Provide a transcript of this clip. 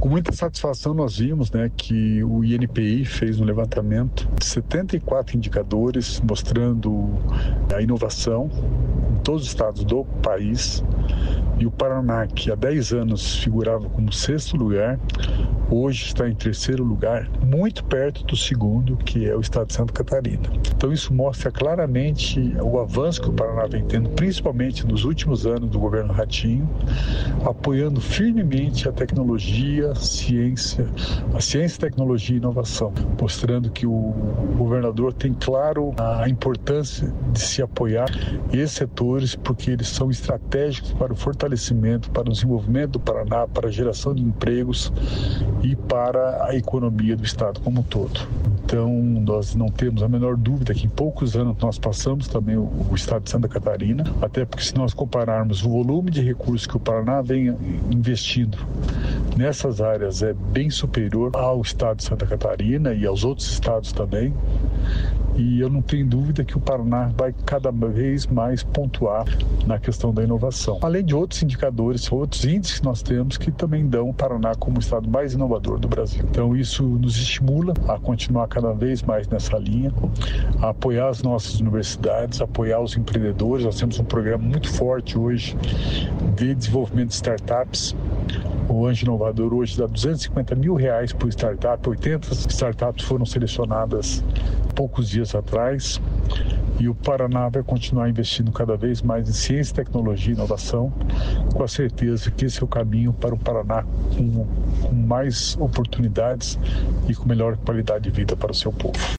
Com muita satisfação nós vimos, que o INPI fez um levantamento de 74 indicadores mostrando a inovação em todos os estados do país. E o Paraná, que há 10 anos figurava como 6º lugar, hoje está em 3º lugar, muito perto do 2º, que é o estado de Santa Catarina. Então isso mostra claramente o avanço que o Paraná vem tendo, principalmente nos últimos anos do governo Ratinho, apoiando firmemente a tecnologia, a ciência, tecnologia e inovação, mostrando que o governador tem claro a importância de se apoiar esses setores, porque eles são estratégicos para o fortalecimento, para o desenvolvimento do Paraná, para a geração de empregos e para a economia do estado como um todo. Então, nós não temos a menor dúvida que em poucos anos nós passamos também o estado de Santa Catarina, até porque se nós compararmos o volume de recursos que o Paraná vem investindo nessas áreas é bem superior ao estado de Santa Catarina e aos outros estados também. E eu não tenho dúvida que o Paraná vai cada vez mais pontuar na questão da inovação. Além de outros indicadores, outros índices que nós temos que também dão o Paraná como o estado mais inovador do Brasil. Então isso nos estimula a continuar cada vez mais nessa linha, a apoiar as nossas universidades, apoiar os empreendedores. Nós temos um programa muito forte hoje de desenvolvimento de startups. O Anjo Inovador hoje dá R$250 mil por startup, 80 startups foram selecionadas poucos dias atrás, e o Paraná vai continuar investindo cada vez mais em ciência, tecnologia e inovação, com a certeza que esse é o caminho para um Paraná com mais oportunidades e com melhor qualidade de vida para o seu povo.